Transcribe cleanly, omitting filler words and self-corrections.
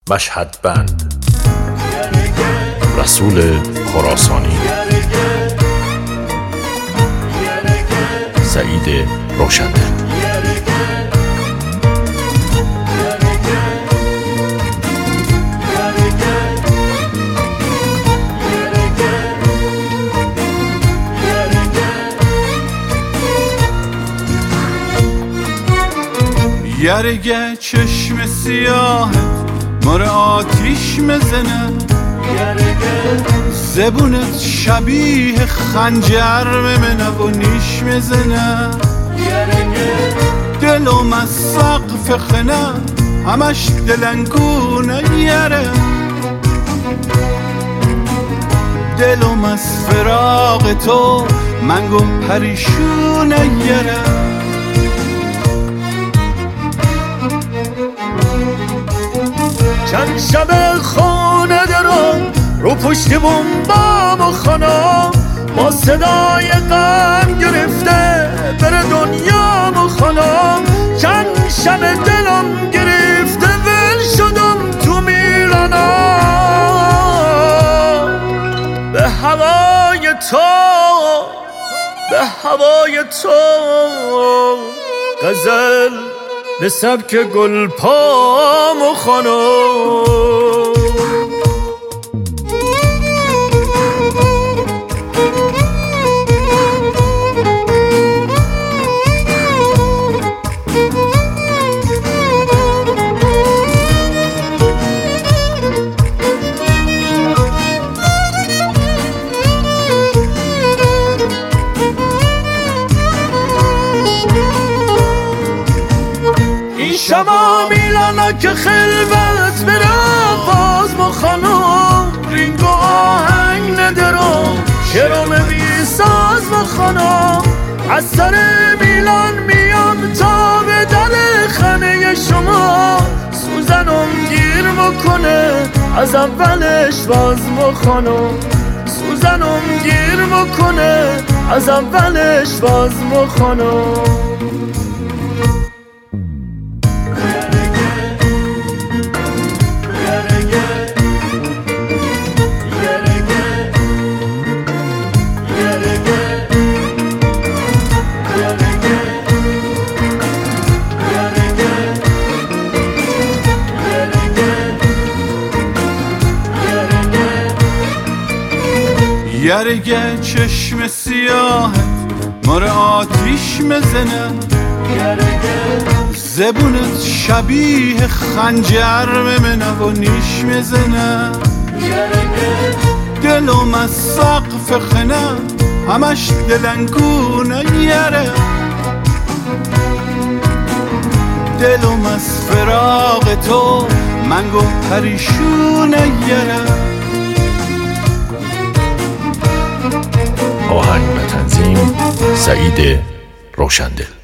مشهد بند رسول خراسانی سعید روشندل. یرگه چشم سیاهت مر آتیش مزنه، زبونت شبیه خنجر ممنه و نیش مزنه، دلم از سقف خنه همش دلنگونه یره، دلم از فراق تو منگو پریشونه یره. چند شب خانه درم رو پشت بومبام و خانم با صدای غم گرفته بره دنیا و خانم، چند شب دلم گرفته ول شدم تو میلانم به هوای تو، به هوای تو غزل به سبک گل پام و خانم. شما میلانا که خلوت بره باز ما خانم، رینگ و آهنگ ندارم شرم بی ساز ما خانم، از سر میلان میام تا به در خانه شما، سوزنم گیر بکنه از اولش باز ما خانم، سوزنم گیر بکنه از اولش باز ما خانم. یرگه چشم سیاهت مر آتیش مزنه، زبونت شبیه خنجر ممنه و نیش مزنه، دلم از سقف خنه همش دلنگونه یره، دلم از فراق تو منگو پریشونه یره. آهنگ و تنظیم سعید روشندل.